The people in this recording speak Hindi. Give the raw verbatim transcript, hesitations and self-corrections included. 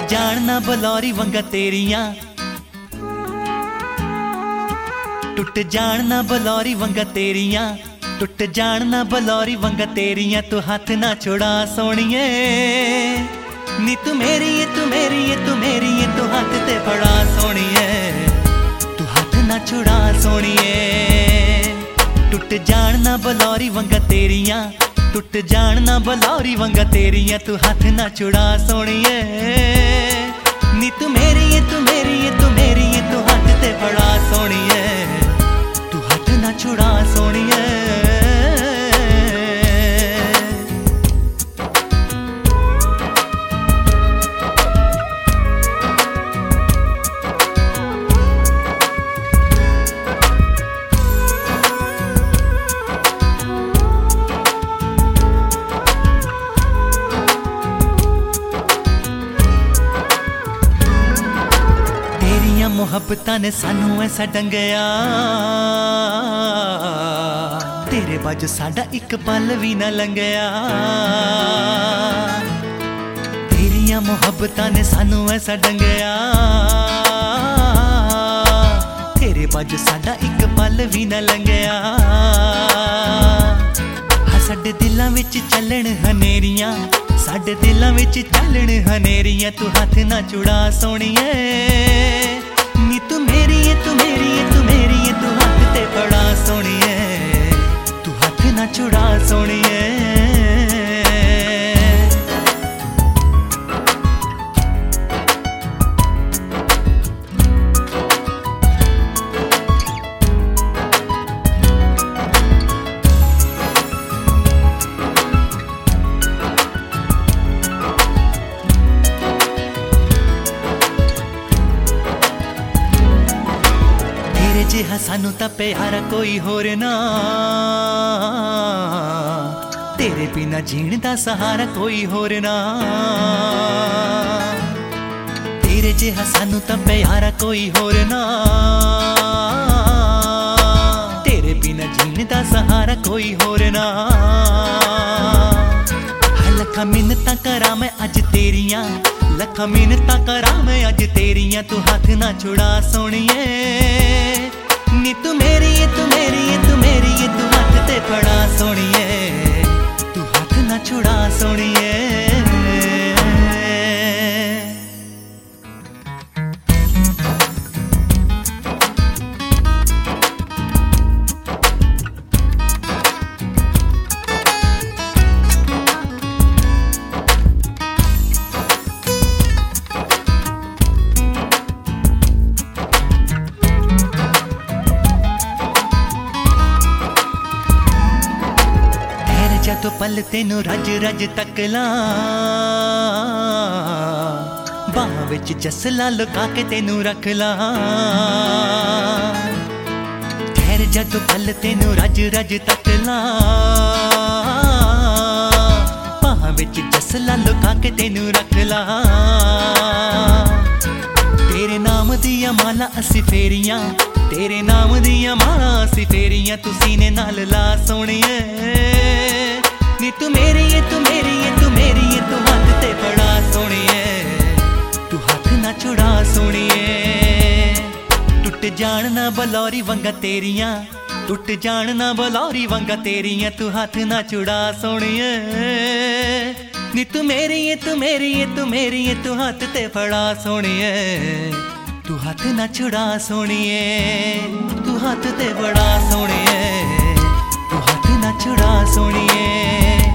जान ना बलौरी वंगा तेरियां, टुट जान ना बलौरी वंगा तेरियां, टुट जान ना बलौरी वंगा तेरियां। तू हाथ ना छुड़ा सोनिए, नी तू मेरी है तू मेरी है तू मेरी है, तू हाथ ते फड़ा सोनिए, तू हाथ ना छुड़ा सोनिए। टुट जान ना बलौरी वंगा तेरियां, टुट जान ना बलौरी वंगा तेरियां। तू हाथ ना छुड़ा सोनिए, नी तू मेरी है तू मेरी है तू मेरी है, तू हाथ ते फड़ा सोनिए, तू हाथ ना छुड़ा सोनिए। मुहब्बतां ने सानू ऐसा डंगया, तेरे बाजू साडा इक पल भी ना लंघया। तेरियां मुहब्बतां ने सानू ऐसा डंगया, तेरे बाजू साडा इक पल भी ना लंघया। हाँ साडे दिलां विच चलण हनेरियां, साडे दिलां विच चलण हनेरियां। तू हाथ ना छुड़ा सोनिए, नी तू मेरी है तू मेरी है तू मेरी है, तू हाथ ते फड़ा सोनिए, तू हाथ ना छुड़ा सोनिए। जिहा सानू तां प्यारा कोई होर ना, तेरे बिना जीण दा सहारा कोई होर ना। तेरे जिहा सानू तां प्यारा कोई होर ना, तेरे बिना जीण दा सहारा कोई होर ना। लखां मिन्नतां करां मैं अज तेरियां, लखां मिन्नतां करां मैं अज तेरियां। तू हाथ ना छुड़ा सोनिए, नी तू मेरी है तू मेरी है तू मेरी है, तू हाथ ते फड़ा सोनिए, तू हाथ ना छुड़ा सोनिए। तो पल तेनू रज रज तकला, बाह विच जसला लुका के तेनू रख ला। ठहर जा तो पल तेनू रज रज तकला, बाह विच जसला लुका के तेनू रख ला। तेरे नाम दिया माला असी फेरियां, तेरे नाम दिया माला असी फेरियां। तू सीने नाल ला सोनिए, नी तू मेरी है तू मेरी है तू मेरी है, तू हाथ ते फड़ा सोनिए, तू हाथ ना छुड़ा सोनिए। टुट जान ना बलौरी वंगा तेरियां, टुट जान ना बलौरी वंगा तेरियां। तू हाथ ना छुड़ा सोनिए, नी तू मेरी है तू मेरी है तू मेरी है, तू हाथ ते फड़ा सोनिए, तू हाथ ना छुड़ा सोनिए, तू हाथ ते फड़ा सोनिए, तू हाथ ना छुड़ा सोनिए।